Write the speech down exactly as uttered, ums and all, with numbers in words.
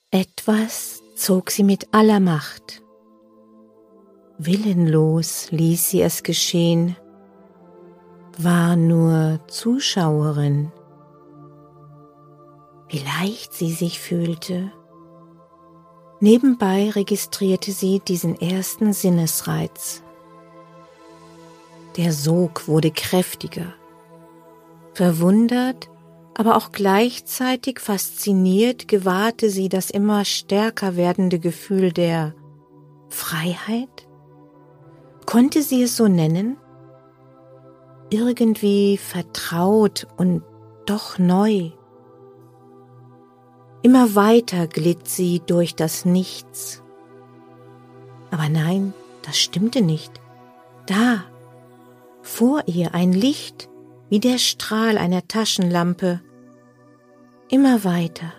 Etwas zog sie mit aller Macht. Willenlos ließ sie es geschehen, war nur Zuschauerin. Wie leicht sie sich fühlte. Nebenbei registrierte sie diesen ersten Sinnesreiz. Der Sog wurde kräftiger. Verwundert, aber auch gleichzeitig fasziniert gewahrte sie das immer stärker werdende Gefühl der Freiheit? Konnte sie es so nennen? Irgendwie vertraut und doch neu. Immer weiter glitt sie durch das Nichts. Aber nein, das stimmte nicht. Da, vor ihr ein Licht, wie der Strahl einer Taschenlampe. Immer weiter,